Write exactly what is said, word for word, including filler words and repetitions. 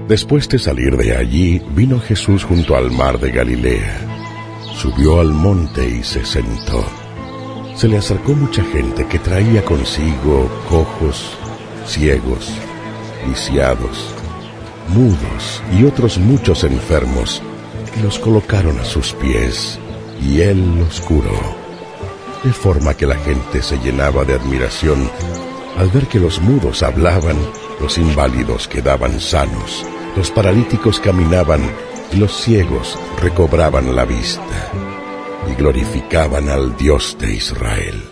Después de salir de allí, vino Jesús junto al mar de Galilea. Subió al monte y se sentó. Se le acercó mucha gente que traía consigo cojos, ciegos, lisiados, mudos y otros muchos enfermos, y los colocaron a sus pies, y él los curó. De forma que la gente se llenaba de admiración al ver que los mudos hablaban, los inválidos quedaban sanos, los paralíticos caminaban y los ciegos recobraban la vista, y glorificaban al Dios de Israel.